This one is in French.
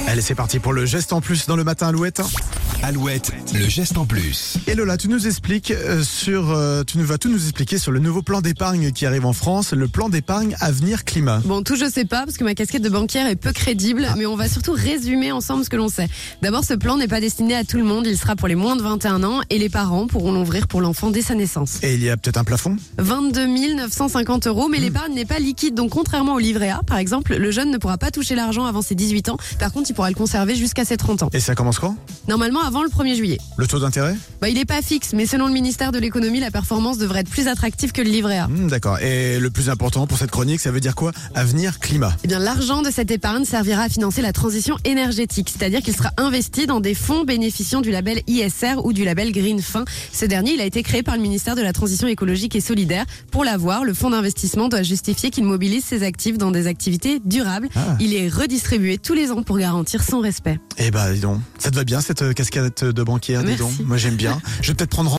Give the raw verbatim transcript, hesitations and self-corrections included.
Allez, c'est parti pour le geste en plus dans le matin, Alouette. Alouette, le geste en plus. Et Lola, tu nous expliques euh, sur, euh, tu nous vas tout nous expliquer sur le nouveau plan d'épargne qui arrive en France, le plan d'épargne Avenir Climat. Bon, tout je sais pas parce que ma casquette de banquière est peu crédible, mais on va surtout résumer ensemble ce que l'on sait. D'abord, ce plan n'est pas destiné à tout le monde, il sera pour les moins de vingt et un ans et les parents pourront l'ouvrir pour l'enfant dès sa naissance. Et il y a peut-être un plafond ? vingt-deux mille neuf cent cinquante euros, mais mmh. l'épargne n'est pas liquide, donc contrairement au livret A, par exemple, le jeune ne pourra pas toucher l'argent avant ses dix-huit ans. Par contre, il pourra le conserver jusqu'à ses trente ans. Et ça commence quand ? Normalement, avant le premier juillet. Le taux d'intérêt ? Bah, il n'est pas fixe, mais selon le ministère de l'économie, la performance devrait être plus attractive que le livret A. Mmh, d'accord. Et le plus important pour cette chronique, ça veut dire quoi ? Avenir Climat. Eh bien, l'argent de cette épargne servira à financer la transition énergétique, c'est-à-dire qu'il sera investi dans des fonds bénéficiant du label I S R ou du label Greenfin. Ce dernier, il a été créé par le ministère de la Transition écologique et solidaire. Pour l'avoir, le fonds d'investissement doit justifier qu'il mobilise ses actifs dans des activités durables. Ah. Il est redistribué tous les ans pour garantir son respect. Eh ben, dis donc, ça te va bien cette casquette de banquière, dis donc. Moi, j'aime bien. Je vais peut-être prendre